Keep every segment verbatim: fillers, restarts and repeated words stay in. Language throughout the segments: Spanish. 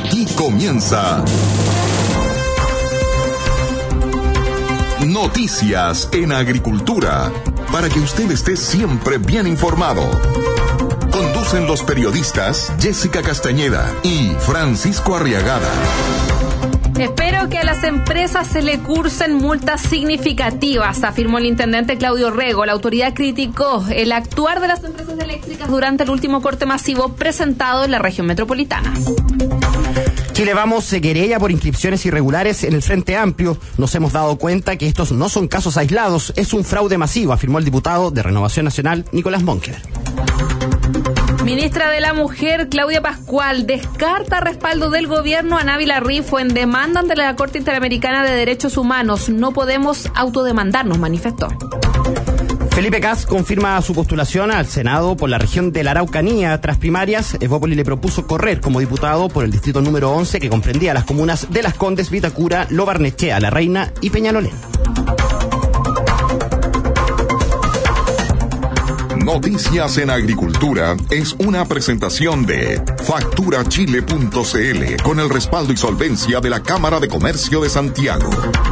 Aquí comienza Noticias en Agricultura, para que usted esté siempre bien informado. Conducen los periodistas Jessica Castañeda y Francisco Arriagada. Espero que a las empresas se le cursen multas significativas, afirmó el intendente Claudio Rego. La autoridad criticó el actuar de las empresas eléctricas durante el último corte masivo presentado en la región metropolitana. Chile Vamos se querella por inscripciones irregulares en el Frente Amplio. Nos hemos dado cuenta que estos no son casos aislados, es un fraude masivo, afirmó el diputado de Renovación Nacional, Nicolás Monker. Ministra de la Mujer, Claudia Pascual, descarta respaldo del gobierno a Návila Rifo en demanda ante la Corte Interamericana de Derechos Humanos. No podemos autodemandarnos, manifestó. Felipe Cas confirma su postulación al Senado por la región de la Araucanía. Tras primarias, Evópoli le propuso correr como diputado por el distrito número once, que comprendía las comunas de Las Condes, Vitacura, Lo Barnechea, La Reina y Peñalolén. Noticias en Agricultura es una presentación de factura chile punto c l con el respaldo y solvencia de la Cámara de Comercio de Santiago.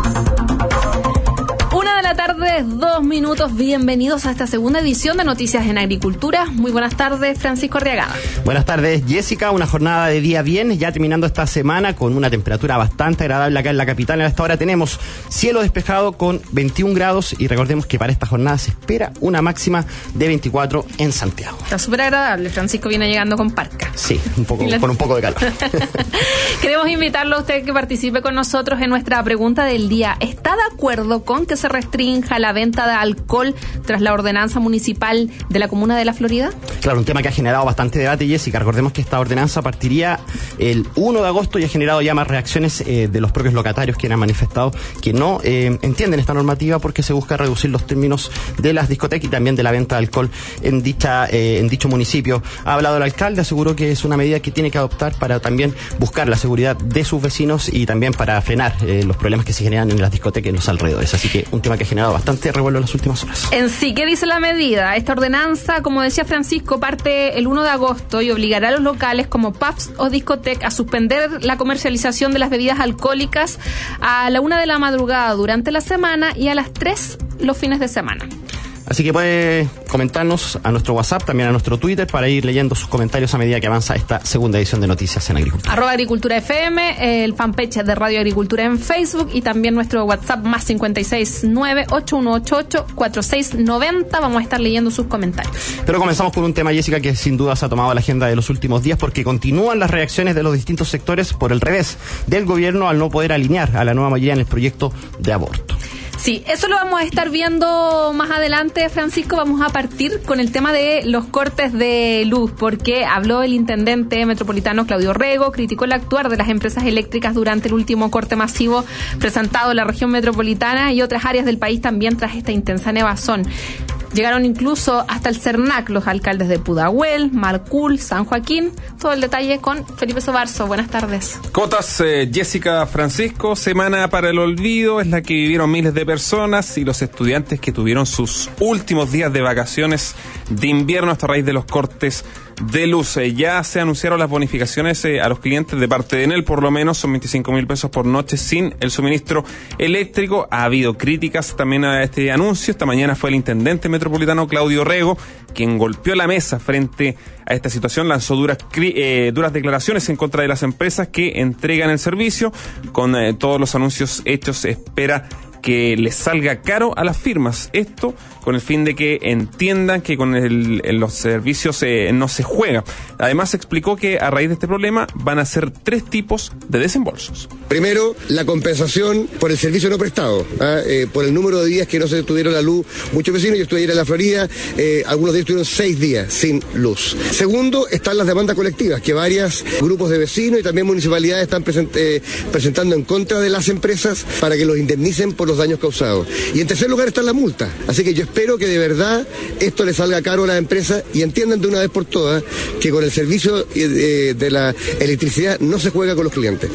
Una de la tarde, dos minutos. Bienvenidos a esta segunda edición de Noticias en Agricultura. Muy buenas tardes, Francisco Arriagada. Buenas tardes, Jessica. Una jornada de día bien, ya terminando esta semana con una temperatura bastante agradable acá en la capital. A esta hora tenemos cielo despejado con veintiún grados y recordemos que para esta jornada se espera una máxima de veinticuatro en Santiago. Está súper agradable. Francisco viene llegando con parca. Sí, un poco, con un poco de calor. Queremos invitarlo a usted que participe con nosotros en nuestra pregunta del día. ¿Está de acuerdo con que se restrinja la venta de alcohol tras la ordenanza municipal de la comuna de La Florida? Claro, un tema que ha generado bastante debate, Jessica. Recordemos que esta ordenanza partiría el uno de agosto y ha generado ya más reacciones eh, de los propios locatarios, quienes han manifestado que no eh, entienden esta normativa porque se busca reducir los términos de las discotecas y también de la venta de alcohol en dicha eh, en dicho municipio. Ha hablado el alcalde, aseguró que es una medida que tiene que adoptar para también buscar la seguridad de sus vecinos y también para frenar eh, los problemas que se generan en las discotecas y en los alrededores. Así que un tema que ha generado bastante revuelo en las últimas horas. En sí, ¿qué dice la medida? Esta ordenanza, como decía Francisco, parte el uno de agosto y obligará a los locales como pubs o discotecas a suspender la comercialización de las bebidas alcohólicas a la una de la madrugada durante la semana y a las tres los fines de semana. Así que puede comentarnos a nuestro WhatsApp, también a nuestro Twitter, para ir leyendo sus comentarios a medida que avanza esta segunda edición de Noticias en Agricultura. Arroba Agricultura F M, el fanpage de Radio Agricultura en Facebook y también nuestro WhatsApp más cincuenta y seis nueve ocho uno ocho ocho cuatro seis nueve cero. Vamos a estar leyendo sus comentarios. Pero comenzamos con un tema, Jessica, que sin duda se ha tomado la agenda de los últimos días porque continúan las reacciones de los distintos sectores por el revés del gobierno al no poder alinear a la nueva mayoría en el proyecto de aborto. Sí, eso lo vamos a estar viendo más adelante, Francisco. Vamos a partir con el tema de los cortes de luz, porque habló el intendente metropolitano Claudio Rego, criticó el actuar de las empresas eléctricas durante el último corte masivo presentado en la región metropolitana y otras áreas del país también tras esta intensa nevazón. Llegaron incluso hasta el CERNAC los alcaldes de Pudahuel, Macul, San Joaquín. Todo el detalle con Felipe Sobarzo. Buenas tardes. ¿Cómo estás, eh, Jessica, Francisco? Semana para el olvido es la que vivieron miles de personas y los estudiantes que tuvieron sus últimos días de vacaciones de invierno hasta raíz de los cortes de luz. Eh, ya se anunciaron las bonificaciones eh, a los clientes de parte de Enel, por lo menos son veinticinco mil pesos por noche sin el suministro eléctrico. Ha habido críticas también a este anuncio. Esta mañana fue el intendente metropolitano Claudio Rego quien golpeó la mesa frente a esta situación, lanzó duras eh, duras declaraciones en contra de las empresas que entregan el servicio. Con eh, todos los anuncios hechos, espera que les salga caro a las firmas. Esto con el fin de que entiendan que con el, los servicios eh, no se juega. Además explicó que a raíz de este problema van a ser tres tipos de desembolsos. Primero, la compensación por el servicio no prestado, ¿ah? eh, por el número de días que no se tuvieron la luz. Muchos vecinos, yo estuve ayer en la Florida, eh, algunos de ellos tuvieron seis días sin luz. Segundo, están las demandas colectivas, que varios grupos de vecinos y también municipalidades están present, eh, presentando en contra de las empresas para que los indemnicen por los daños causados. Y en tercer lugar está la multa. Así que yo espero que de verdad esto le salga caro a las empresas y entiendan de una vez por todas que con el servicio de, de la electricidad no se juega con los clientes.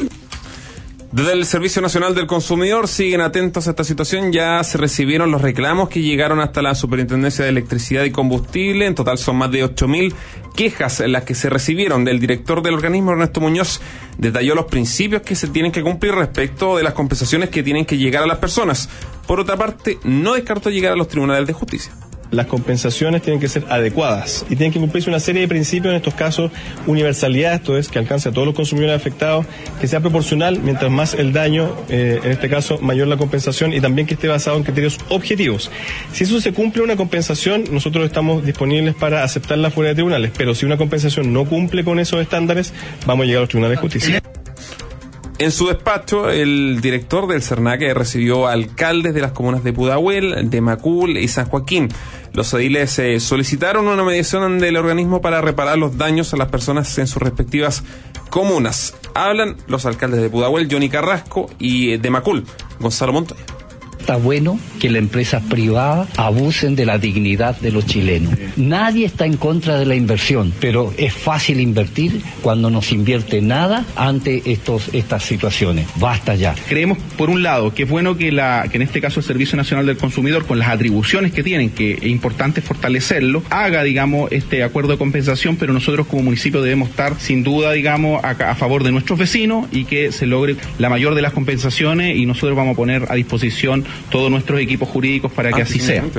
Desde el Servicio Nacional del Consumidor siguen atentos a esta situación. Ya se recibieron los reclamos que llegaron hasta la Superintendencia de Electricidad y Combustible. En total son más de ocho mil quejas las que se recibieron. Del director del organismo, Ernesto Muñoz, detalló los principios que se tienen que cumplir respecto de las compensaciones que tienen que llegar a las personas. Por otra parte, no descartó llegar a los tribunales de justicia. Las compensaciones tienen que ser adecuadas y tienen que cumplirse una serie de principios, en estos casos universalidad, esto es que alcance a todos los consumidores afectados, que sea proporcional, mientras más el daño, eh, en este caso mayor la compensación, y también que esté basado en criterios objetivos. Si eso se cumple una compensación, nosotros estamos disponibles para aceptarla fuera de tribunales, pero si una compensación no cumple con esos estándares, vamos a llegar a los tribunales de justicia. En su despacho, el director del CERNAC recibió a alcaldes de las comunas de Pudahuel, de Macul y San Joaquín. Los ediles eh, solicitaron una mediación del organismo para reparar los daños a las personas en sus respectivas comunas. Hablan los alcaldes de Pudahuel, Johnny Carrasco, y de Macul, Gonzalo Montoya. Está bueno que las empresas privadas abusen de la dignidad de los chilenos. Nadie está en contra de la inversión, pero es fácil invertir cuando no se invierte nada ante estos, estas situaciones. Basta ya. Creemos, por un lado, que es bueno que, la, que en este caso el Servicio Nacional del Consumidor, con las atribuciones que tienen, que es importante fortalecerlo, haga, digamos, este acuerdo de compensación, pero nosotros como municipio debemos estar, sin duda, digamos, a, a favor de nuestros vecinos y que se logre la mayor de las compensaciones, y nosotros vamos a poner a disposición todos nuestros equipos jurídicos para que ah, así sea.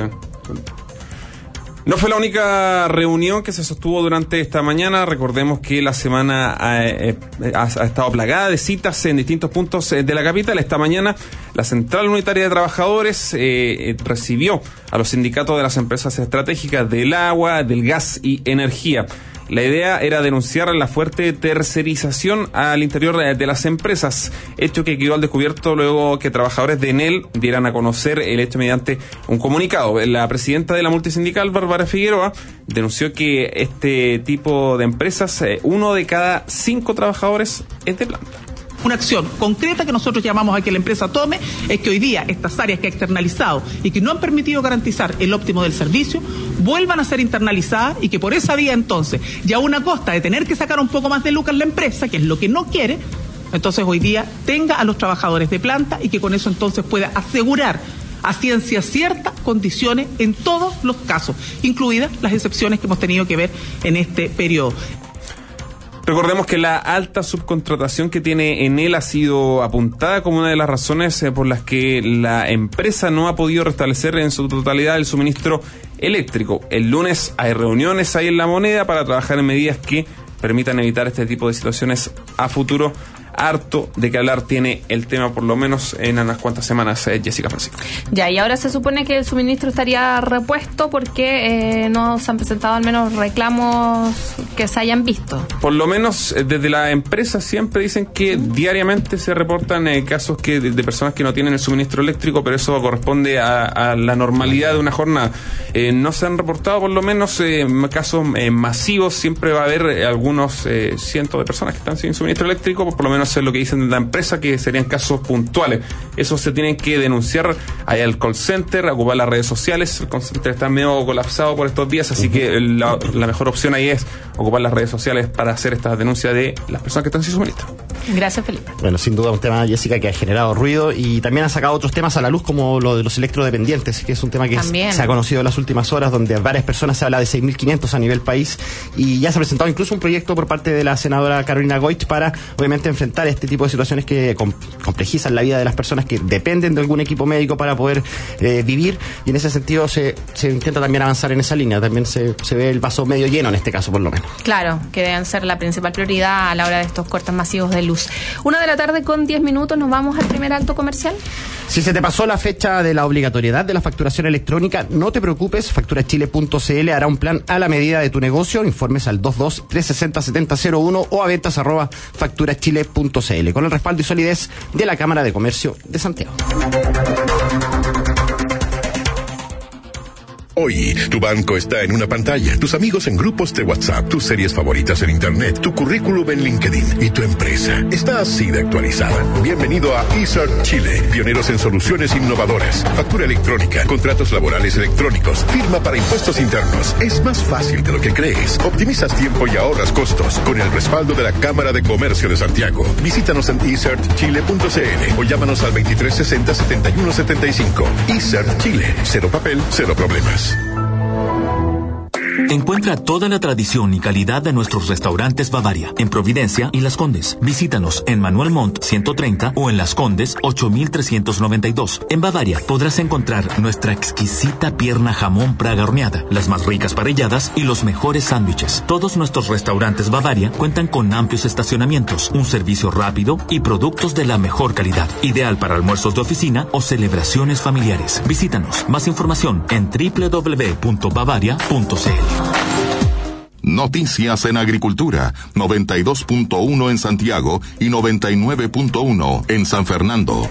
No fue la única reunión que se sostuvo durante esta mañana. Recordemos que la semana ha, eh, ha, ha estado plagada de citas en distintos puntos de la capital. Esta mañana la Central Unitaria de Trabajadores eh, recibió a los sindicatos de las empresas estratégicas del agua, del gas y energía. La idea era denunciar la fuerte tercerización al interior de las empresas, hecho que quedó al descubierto luego que trabajadores de Enel dieran a conocer el hecho mediante un comunicado. La presidenta de la multisindical, Bárbara Figueroa, denunció que este tipo de empresas, uno de cada cinco trabajadores es de planta. Una acción concreta que nosotros llamamos a que la empresa tome es que hoy día estas áreas que ha externalizado y que no han permitido garantizar el óptimo del servicio vuelvan a ser internalizadas, y que por esa vía entonces, ya a una costa de tener que sacar un poco más de lucas la empresa, que es lo que no quiere, entonces hoy día tenga a los trabajadores de planta y que con eso entonces pueda asegurar a ciencia cierta condiciones en todos los casos, incluidas las excepciones que hemos tenido que ver en este periodo. Recordemos que la alta subcontratación que tiene Enel ha sido apuntada como una de las razones eh, por las que la empresa no ha podido restablecer en su totalidad el suministro eléctrico. El lunes hay reuniones ahí en La Moneda para trabajar en medidas que permitan evitar este tipo de situaciones a futuro. Harto de que hablar tiene el tema, por lo menos en unas cuantas semanas, eh, Jessica Francisco. Ya, y ahora se supone que el suministro estaría repuesto porque eh, no se han presentado al menos reclamos que se hayan visto. Por lo menos eh, desde la empresa siempre dicen que diariamente se reportan eh, casos que de, de personas que no tienen el suministro eléctrico, pero eso corresponde a, a la normalidad de una jornada. Eh, no se han reportado por lo menos eh, casos eh, masivos. Siempre va a haber eh, algunos eh, cientos de personas que están sin suministro eléctrico, por lo menos es lo que dicen de la empresa, que serían casos puntuales. Eso se tienen que denunciar allá al call center, ocupar las redes sociales. El call center está medio colapsado por estos días, así que la, la mejor opción ahí es ocupar las redes sociales para hacer estas denuncias de las personas que están sin suministro. Gracias, Felipe. Bueno, sin duda un tema, Jessica, que ha generado ruido y también ha sacado otros temas a la luz, como lo de los electrodependientes, que es un tema que es, se ha conocido en las últimas horas, donde varias personas, se habla de seis mil quinientos a nivel país, y ya se ha presentado incluso un proyecto por parte de la senadora Carolina Goich para, obviamente, enfrentar este tipo de situaciones que com- complejizan la vida de las personas que dependen de algún equipo médico para poder eh, vivir, y en ese sentido se, se intenta también avanzar en esa línea. También se, se ve el vaso medio lleno en este caso, por lo menos. Claro, que deben ser la principal prioridad a la hora de estos cortes masivos de luz. Una de la tarde con diez minutos, nos vamos al primer alto comercial. Si se te pasó la fecha de la obligatoriedad de la facturación electrónica, no te preocupes, factura chile punto c l hará un plan a la medida de tu negocio. Informes al dos dos tres seis cero siete cero cero uno o a ventas arroba facturachile punto c l, con el respaldo y solidez de la Cámara de Comercio de Santiago. Hoy, tu banco está en una pantalla, tus amigos en grupos de WhatsApp, tus series favoritas en Internet, tu currículum en LinkedIn y tu empresa está así de actualizada. Bienvenido a eCert Chile, pioneros en soluciones innovadoras, factura electrónica, contratos laborales electrónicos, firma para impuestos internos. Es más fácil de lo que crees. Optimizas tiempo y ahorras costos con el respaldo de la Cámara de Comercio de Santiago. Visítanos en e cert chile punto c l o llámanos al veintitrés sesenta setenta y uno setenta y cinco. eCert Chile, cero papel, cero problemas. Encuentra toda la tradición y calidad de nuestros restaurantes Bavaria, en Providencia y Las Condes. Visítanos en Manuel Montt ciento treinta o en Las Condes ocho mil trescientos noventa y dos. En Bavaria podrás encontrar nuestra exquisita pierna jamón Praga horneada, las más ricas parrilladas y los mejores sándwiches. Todos nuestros restaurantes Bavaria cuentan con amplios estacionamientos, un servicio rápido y productos de la mejor calidad, ideal para almuerzos de oficina o celebraciones familiares. Visítanos. Más información en doble u doble u doble u punto bavaria punto c l. Noticias en Agricultura, noventa y dos punto uno en Santiago y noventa y nueve punto uno en San Fernando.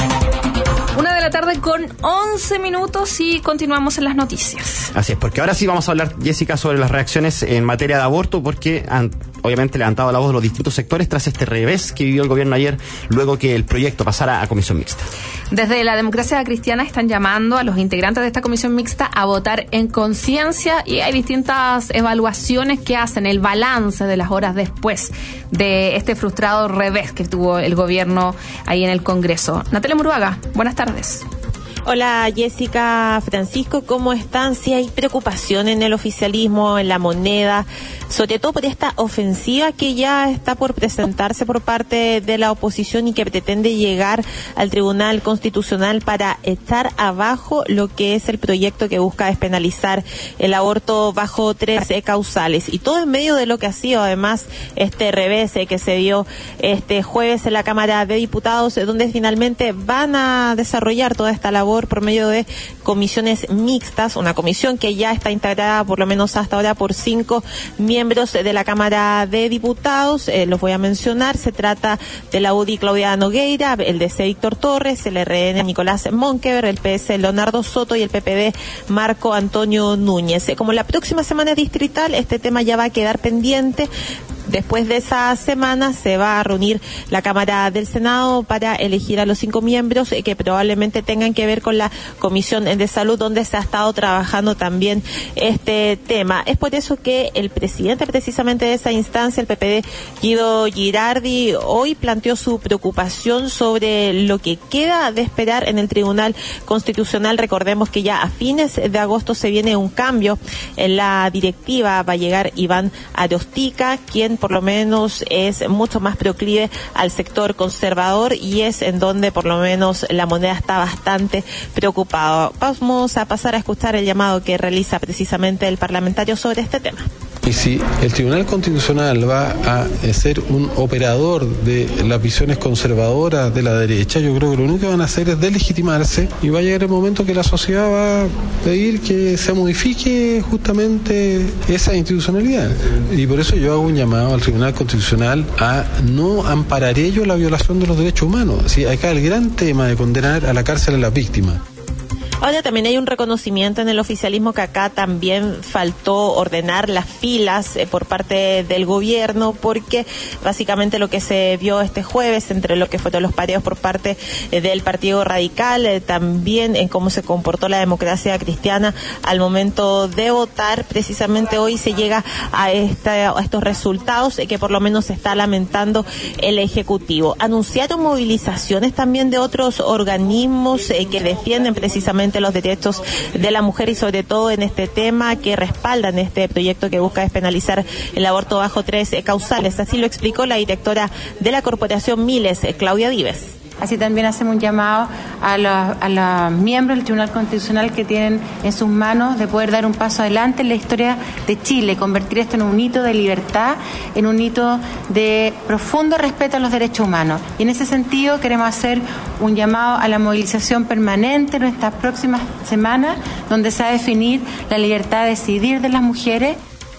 Una de la tarde con once minutos y continuamos en las noticias. Así es, porque ahora sí vamos a hablar, Jessica, sobre las reacciones en materia de aborto, porque han obviamente levantado la voz de los distintos sectores tras este revés que vivió el gobierno ayer, luego que el proyecto pasara a comisión mixta. Desde la Democracia Cristiana están llamando a los integrantes de esta comisión mixta a votar en conciencia, y hay distintas evaluaciones que hacen el balance de las horas después de este frustrado revés que tuvo el gobierno ahí en el Congreso. Natalia Muruaga, buenas tardes. Hola Jessica, Francisco, ¿cómo están? Sí hay preocupación en el oficialismo, en la moneda, sobre todo por esta ofensiva que ya está por presentarse por parte de la oposición y que pretende llegar al Tribunal Constitucional para echar abajo lo que es el proyecto que busca despenalizar el aborto bajo tres causales. Y todo en medio de lo que ha sido además este revés que se dio este jueves en la Cámara de Diputados, donde finalmente van a desarrollar toda esta labor por medio de comisiones mixtas, una comisión que ya está integrada por lo menos hasta ahora por cinco miembros de la Cámara de Diputados. Eh, los voy a mencionar. Se trata de la U D I Claudia Nogueira, el D C Víctor Torres, el R N Nicolás Monkever, el P S Leonardo Soto y el P P D Marco Antonio Núñez. Eh, como la próxima semana es distrital, este tema ya va a quedar pendiente. Después de esa semana se va a reunir la Cámara del Senado para elegir a los cinco miembros eh, que probablemente tengan que ver con la Comisión de Salud, donde se ha estado trabajando también este tema. Es por eso que el presidente precisamente de esa instancia, el P P D, Guido Girardi, hoy planteó su preocupación sobre lo que queda de esperar en el Tribunal Constitucional. Recordemos que ya a fines de agosto se viene un cambio en la directiva. Va a llegar Iván Arostica, quien por lo menos es mucho más proclive al sector conservador, y es en donde por lo menos la moneda está bastante preocupado. Vamos a pasar a escuchar el llamado que realiza precisamente el parlamentario sobre este tema. Y si el Tribunal Constitucional va a ser un operador de las visiones conservadoras de la derecha, yo creo que lo único que van a hacer es delegitimarse, y va a llegar el momento que la sociedad va a pedir que se modifique justamente esa institucionalidad. Y por eso yo hago un llamado al Tribunal Constitucional a no amparar ello la violación de los derechos humanos. Sí, acá el gran tema de condenar a la cárcel a las víctimas. Ahora también hay un reconocimiento en el oficialismo que acá también faltó ordenar las filas eh, por parte del gobierno, porque básicamente lo que se vio este jueves entre lo que fueron los pareos por parte eh, del Partido Radical, eh, también en cómo se comportó la Democracia Cristiana al momento de votar, precisamente hoy se llega a, esta, a estos resultados eh, que por lo menos se está lamentando el Ejecutivo. Anunciaron movilizaciones también de otros organismos eh, que defienden precisamente los derechos de la mujer, y sobre todo en este tema que respaldan este proyecto que busca despenalizar el aborto bajo tres causales. Así lo explicó la directora de la Corporación Miles, Claudia Dives. Así también hacemos un llamado a los, a los miembros del Tribunal Constitucional que tienen en sus manos de poder dar un paso adelante en la historia de Chile, convertir esto en un hito de libertad, en un hito de profundo respeto a los derechos humanos. Y en ese sentido queremos hacer un llamado a la movilización permanente en estas próximas semanas, donde se va a definir la libertad de decidir de las mujeres.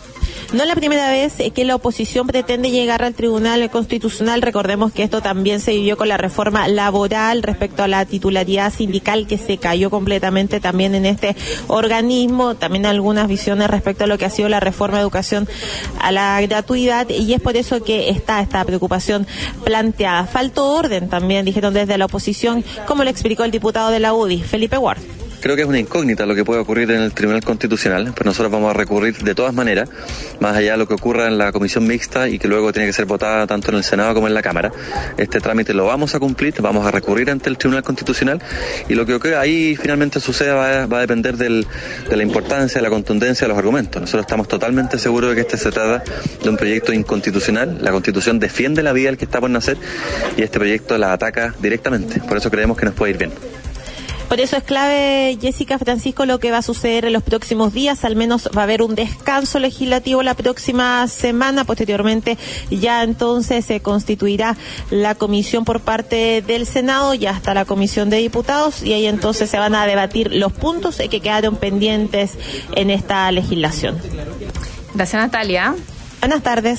No es la primera vez que la oposición pretende llegar al Tribunal Constitucional. Recordemos que esto también se vivió con la reforma laboral respecto a la titularidad sindical, que se cayó completamente también en este organismo. También algunas visiones respecto a lo que ha sido la reforma de educación a la gratuidad, y es por eso que está esta preocupación planteada. Faltó orden también, dijeron desde la oposición, como lo explicó el diputado de la U D I, Felipe Ward. Creo que es una incógnita lo que puede ocurrir en el Tribunal Constitucional, pero nosotros vamos a recurrir de todas maneras, más allá de lo que ocurra en la comisión mixta y que luego tiene que ser votada tanto en el Senado como en la Cámara. Este trámite lo vamos a cumplir, vamos a recurrir ante el Tribunal Constitucional y lo que ocurra ahí finalmente suceda va a, va a depender del, de la importancia, de la contundencia de los argumentos. Nosotros estamos totalmente seguros de que este se trata de un proyecto inconstitucional. La Constitución defiende la vida del que está por nacer y este proyecto la ataca directamente. Por eso creemos que nos puede ir bien. Por eso es clave, Jessica, Francisco, lo que va a suceder en los próximos días. Al menos va a haber un descanso legislativo la próxima semana. Posteriormente ya entonces se constituirá la comisión por parte del Senado y hasta la comisión de diputados, y ahí entonces se van a debatir los puntos que quedaron pendientes en esta legislación. Gracias, Natalia. Buenas tardes.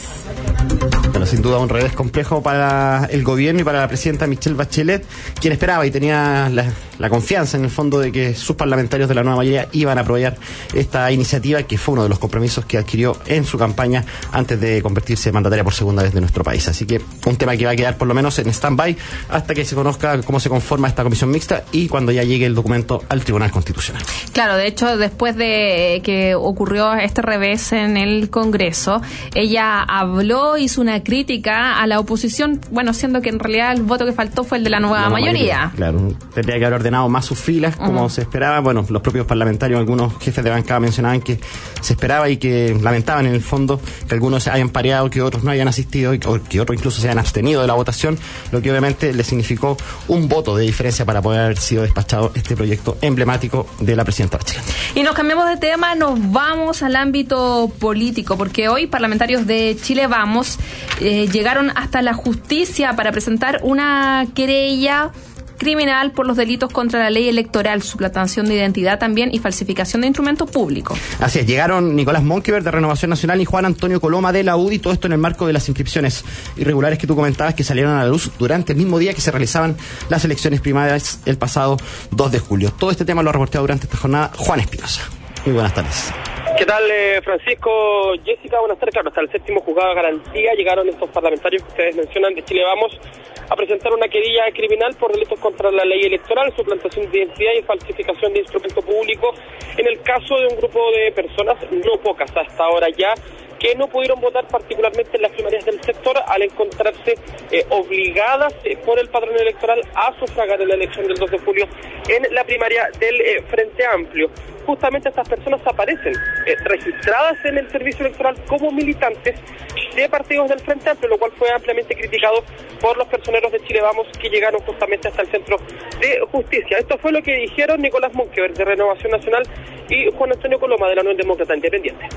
Bueno, sin duda un revés complejo para el gobierno y para la presidenta Michelle Bachelet, quien esperaba y tenía la, la confianza en el fondo de que sus parlamentarios de la nueva mayoría iban a apoyar esta iniciativa, que fue uno de los compromisos que adquirió en su campaña antes de convertirse en mandataria por segunda vez de nuestro país. Así que un tema que va a quedar por lo menos en stand-by hasta que se conozca cómo se conforma esta comisión mixta y cuando ya llegue el documento al Tribunal Constitucional. Claro, de hecho, después de que ocurrió este revés en el Congreso, ella habló, hizo una crítica a la oposición, bueno, siendo que en realidad el voto que faltó fue el de la nueva, la nueva mayoría. mayoría. Claro, tendría que haber ordenado más sus filas, como uh-huh. se esperaba. Bueno, los propios parlamentarios, algunos jefes de bancada mencionaban que se esperaba y que lamentaban en el fondo que algunos se hayan pareado, que otros no hayan asistido y que, que otros incluso se hayan abstenido de la votación, lo que obviamente le significó un voto de diferencia para poder haber sido despachado este proyecto emblemático de la presidenta Bachelet. Y nos cambiamos de tema, nos vamos al ámbito político, porque hoy parlamentarios de Chile Vamos eh, llegaron hasta la justicia para presentar una querella criminal por los delitos contra la ley electoral, suplantación de identidad también y falsificación de instrumentos públicos. Así es, llegaron Nicolás Monkeberg de Renovación Nacional y Juan Antonio Coloma de la U D I, todo esto en el marco de las inscripciones irregulares que tú comentabas que salieron a la luz durante el mismo día que se realizaban las elecciones primarias el pasado dos de julio. Todo este tema lo ha reportado durante esta jornada Juan Espinosa. Muy buenas tardes. ¿Qué tal, eh, Francisco? Jessica, buenas tardes. Claro, hasta el séptimo juzgado de garantía llegaron estos parlamentarios que ustedes mencionan de Chile Vamos a presentar una querella criminal por delitos contra la ley electoral, suplantación de identidad y falsificación de instrumento público en el caso de un grupo de personas, no pocas hasta ahora ya, que no pudieron votar particularmente en las primarias del sector al encontrarse eh, obligadas eh, por el padrón electoral a sufragar en la elección del dos de julio en la primaria del eh, Frente Amplio. Justamente estas personas aparecen eh, registradas en el servicio electoral como militantes de partidos del Frente Amplio, lo cual fue ampliamente criticado por los personeros de Chile Vamos que llegaron justamente hasta el Centro de Justicia. Esto fue lo que dijeron Nicolás Monkeberg de Renovación Nacional y Juan Antonio Coloma de la Unión Demócrata Independiente.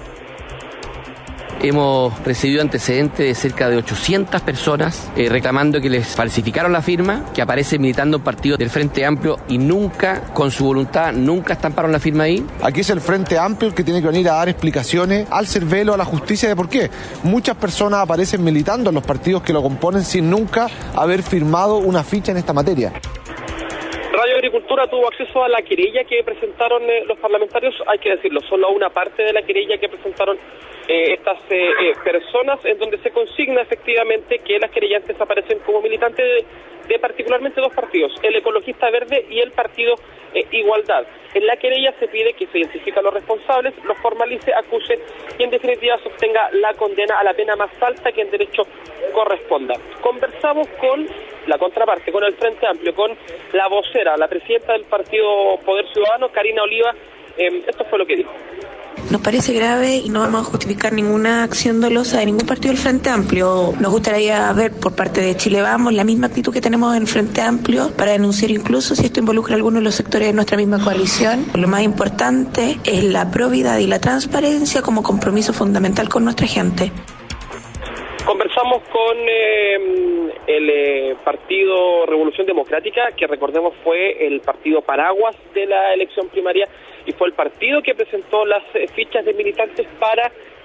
Hemos recibido antecedentes de cerca de ochocientas personas eh, reclamando que les falsificaron la firma, que aparecen militando en partidos del Frente Amplio y nunca, con su voluntad, nunca estamparon la firma ahí. Aquí es el Frente Amplio el que tiene que venir a dar explicaciones al Cervelo, a la justicia de por qué. Muchas personas aparecen militando en los partidos que lo componen sin nunca haber firmado una ficha en esta materia. Radio Agricultura tuvo acceso a la querella que presentaron eh, los parlamentarios, hay que decirlo, solo a una parte de la querella que presentaron eh, estas eh, eh, personas, en donde se consigna efectivamente que las querellantes aparecen como militantes de, de particularmente dos partidos, el Ecologista Verde y el Partido eh, Igualdad. En la querella se pide que se identifique a los responsables, los formalice, acuse y en definitiva sostenga la condena a la pena más alta que en derecho corresponda. Conversamos con la contraparte, con el Frente Amplio, con la vocera, la presidenta del Partido Poder Ciudadano, Karina Oliva. Eh, esto fue lo que dijo. Nos parece grave y no vamos a justificar ninguna acción dolosa de ningún partido del Frente Amplio. Nos gustaría ver por parte de Chile Vamos la misma actitud que tenemos en el Frente Amplio para denunciar incluso si esto involucra a algunos de los sectores de nuestra misma coalición. Lo más importante es la probidad y la transparencia como compromiso fundamental con nuestra gente. Conversamos con eh, el eh, Partido Revolución Democrática, que recordemos fue el partido paraguas de la elección primaria y fue el partido que presentó las eh, fichas de militantes para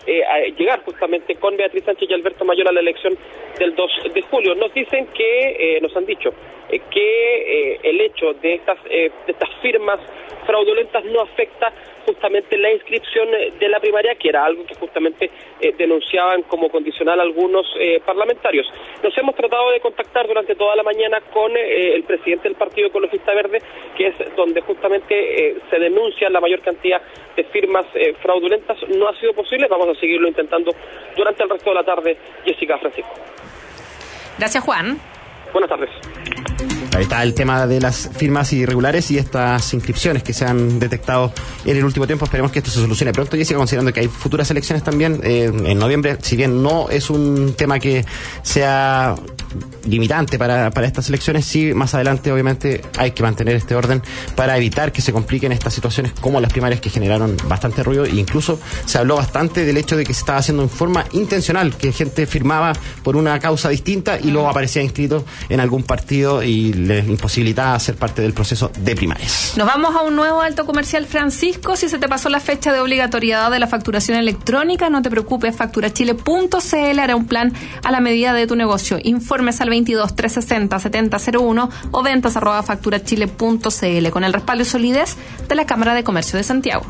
eh, a llegar justamente con Beatriz Sánchez y Alberto Mayor a la elección del dos de julio. Nos dicen que, eh, nos han dicho, eh, que eh, el hecho de estas, eh, de estas firmas fraudulentas no afecta justamente la inscripción de la primaria, que era algo que justamente eh, denunciaban como condicional algunos eh, parlamentarios. Nos hemos tratado de contactar durante toda la mañana con eh, el presidente del Partido Ecologista Verde, que es donde justamente eh, se denuncia la mayor cantidad de firmas eh, fraudulentas. No ha sido posible, vamos a seguirlo intentando durante el resto de la tarde. Jessica, Francisco. Gracias, Juan. Buenas tardes. Ahí está el tema de las firmas irregulares y estas inscripciones que se han detectado en el último tiempo. Esperemos que esto se solucione pronto, Jessica, considerando que hay futuras elecciones también eh, en noviembre. Si bien no es un tema que sea limitante para, para estas elecciones, sí, más adelante obviamente hay que mantener este orden para evitar que se compliquen estas situaciones como las primarias, que generaron bastante ruido, e incluso se habló bastante del hecho de que se estaba haciendo en forma intencional, que gente firmaba por una causa distinta y luego aparecía inscrito en algún partido y les imposibilitaba ser parte del proceso de primarias. Nos vamos a un nuevo alto comercial, Francisco. Si se te pasó la fecha de obligatoriedad de la facturación electrónica, no te preocupes, facturachile punto c l hará un plan a la medida de tu negocio. Informes al veintidós, trescientos sesenta, setenta cero uno o ventas arroba facturachile punto c l con el respaldo y solidez de la Cámara de Comercio de Santiago.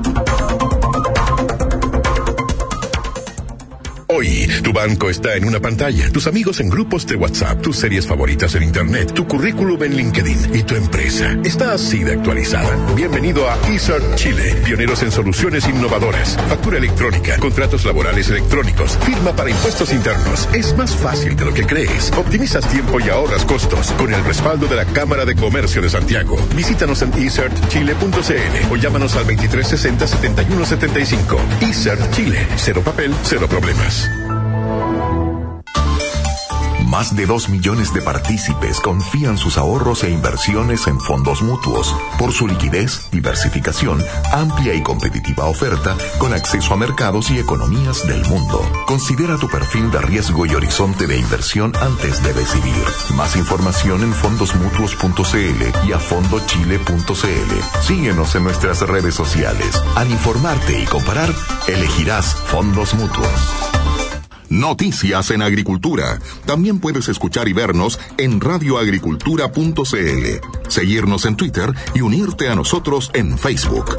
Hoy, tu banco está en una pantalla, tus amigos en grupos de WhatsApp, tus series favoritas en Internet, tu currículum en LinkedIn y tu empresa está así de actualizada. Bienvenido a eSert Chile, pioneros en soluciones innovadoras, factura electrónica, contratos laborales electrónicos, firma para impuestos internos. Es más fácil de lo que crees. Optimizas tiempo y ahorras costos con el respaldo de la Cámara de Comercio de Santiago. Visítanos en e cert chile punto c l o llámanos al veintitrés sesenta, setenta y uno setenta y cinco. eSert Chile, cero papel, cero problemas. Más de dos millones de partícipes confían sus ahorros e inversiones en fondos mutuos por su liquidez, diversificación, amplia y competitiva oferta con acceso a mercados y economías del mundo. Considera tu perfil de riesgo y horizonte de inversión antes de decidir. Más información en fondos mutuos punto c l y a fondo chile punto c l. Síguenos en nuestras redes sociales. Al informarte y comparar, elegirás Fondos Mutuos. Noticias en Agricultura. También puedes escuchar y vernos en radio agricultura punto c l. Seguirnos en Twitter y unirte a nosotros en Facebook.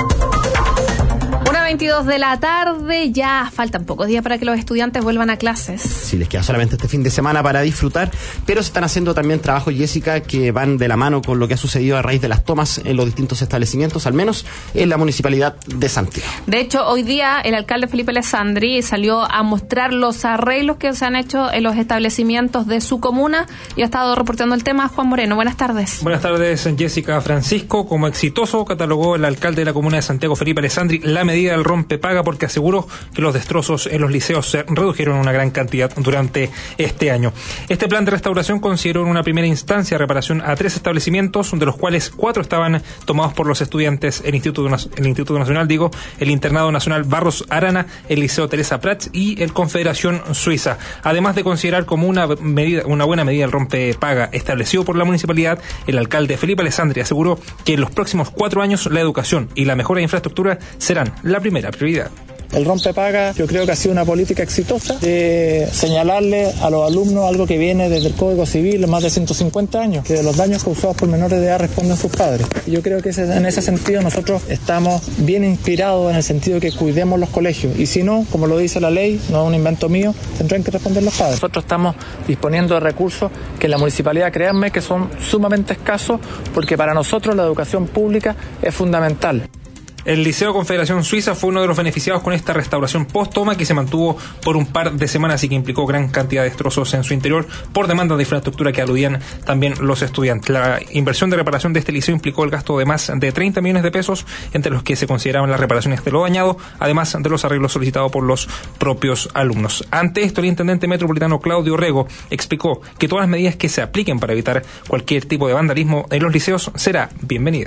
una veintidós de la tarde, ya faltan pocos días para que los estudiantes vuelvan a clases. Sí, les queda solamente este fin de semana para disfrutar, pero se están haciendo también trabajos, Jessica, que van de la mano con lo que ha sucedido a raíz de las tomas en los distintos establecimientos, al menos en la Municipalidad de Santiago. De hecho, hoy día el alcalde Felipe Alessandri salió a mostrar los arreglos que se han hecho en los establecimientos de su comuna y ha estado reportando el tema. Juan Moreno, buenas tardes. Buenas tardes, Jessica. Francisco, como exitoso catalogó el alcalde de la comuna de Santiago, Felipe Alessandri, la medida del rompepaga, porque aseguró que los destrozos en los liceos se redujeron en una gran cantidad durante este año. Este plan de restauración consideró en una primera instancia reparación a tres establecimientos, de los cuales cuatro estaban tomados por los estudiantes, el Instituto, el Instituto Nacional, digo, el Internado Nacional Barros Arana, el Liceo Teresa Prats y el Confederación Suiza. Además de considerar como una medida, una buena medida el rompepaga establecido por la municipalidad, el alcalde Felipe Alessandri aseguró que en los próximos cuatro años la educación y la mejora de infraestructura serán la primera prioridad. El rompepaga yo creo que ha sido una política exitosa de señalarle a los alumnos algo que viene desde el Código Civil más de ciento cincuenta años, que de los daños causados por menores de edad responden sus padres. Y yo creo que ese, en ese sentido nosotros estamos bien inspirados en el sentido de que cuidemos los colegios. Y si no, como lo dice la ley, no es un invento mío, tendrán que responder los padres. Nosotros estamos disponiendo de recursos que en la municipalidad, créanme, que son sumamente escasos, porque para nosotros la educación pública es fundamental. El Liceo Confederación Suiza fue uno de los beneficiados con esta restauración post-toma, que se mantuvo por un par de semanas y que implicó gran cantidad de destrozos en su interior por demanda de infraestructura que aludían también los estudiantes. La inversión de reparación de este liceo implicó el gasto de más de treinta millones de pesos, entre los que se consideraban las reparaciones de lo dañado, además de los arreglos solicitados por los propios alumnos. Ante esto, el intendente metropolitano Claudio Rego explicó que todas las medidas que se apliquen para evitar cualquier tipo de vandalismo en los liceos será bienvenida.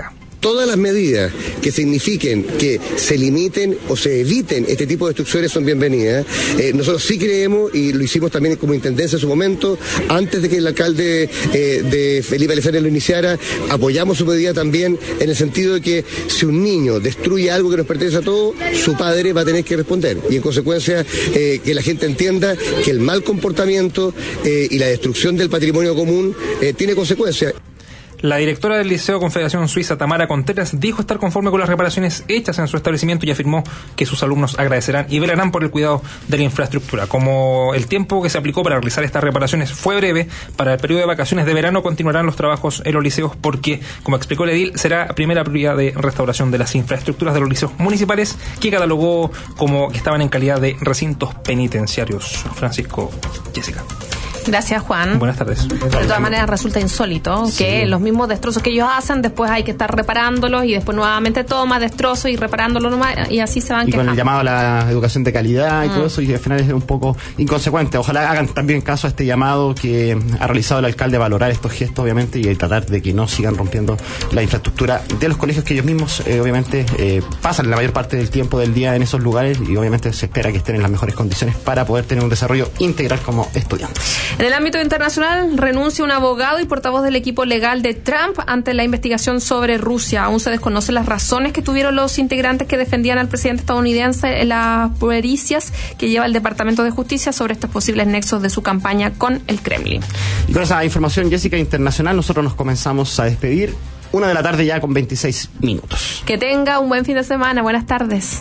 todas las medidas que signifiquen que se limiten o se eviten este tipo de destrucciones son bienvenidas. Eh, nosotros sí creemos, y lo hicimos también como intendencia en su momento, antes de que el alcalde eh, de Felipe Alessandri lo iniciara, apoyamos su medida también en el sentido de que si un niño destruye algo que nos pertenece a todos, su padre va a tener que responder. Y en consecuencia, eh, que la gente entienda que el mal comportamiento eh, y la destrucción del patrimonio común eh, tiene consecuencias. La directora del Liceo Confederación Suiza, Tamara Contreras, dijo estar conforme con las reparaciones hechas en su establecimiento y afirmó que sus alumnos agradecerán y velarán por el cuidado de la infraestructura. Como el tiempo que se aplicó para realizar estas reparaciones fue breve, para el periodo de vacaciones de verano continuarán los trabajos en los liceos porque, como explicó el edil, será primera prioridad de restauración de las infraestructuras de los liceos municipales que catalogó como que estaban en calidad de recintos penitenciarios. Francisco, Jessica. Gracias, Juan. Buenas tardes. De todas maneras, resulta insólito sí. que los mismos destrozos que ellos hacen, después hay que estar reparándolos y después nuevamente toma destrozos y reparándolos nomás, y así se van y quejando. Con el llamado a la educación de calidad y mm. todo eso, y al final es un poco inconsecuente. Ojalá hagan también caso a este llamado que ha realizado el alcalde, valorar estos gestos, obviamente, y tratar de que no sigan rompiendo la infraestructura de los colegios que ellos mismos, eh, obviamente, eh, pasan la mayor parte del tiempo del día en esos lugares y obviamente se espera que estén en las mejores condiciones para poder tener un desarrollo integral como estudiantes. En el ámbito internacional, renuncia un abogado y portavoz del equipo legal de Trump ante la investigación sobre Rusia. Aún se desconocen las razones que tuvieron los integrantes que defendían al presidente estadounidense en las pericias que lleva el Departamento de Justicia sobre estos posibles nexos de su campaña con el Kremlin. Y con esa información, Jessica, internacional, nosotros nos comenzamos a despedir. Una de la tarde ya con veintiséis minutos. Que tenga un buen fin de semana. Buenas tardes.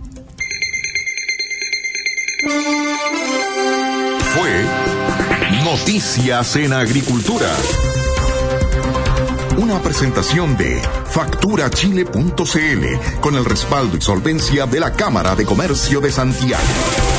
Fue Noticias en Agricultura. Una presentación de factura chile punto c l con el respaldo y solvencia de la Cámara de Comercio de Santiago.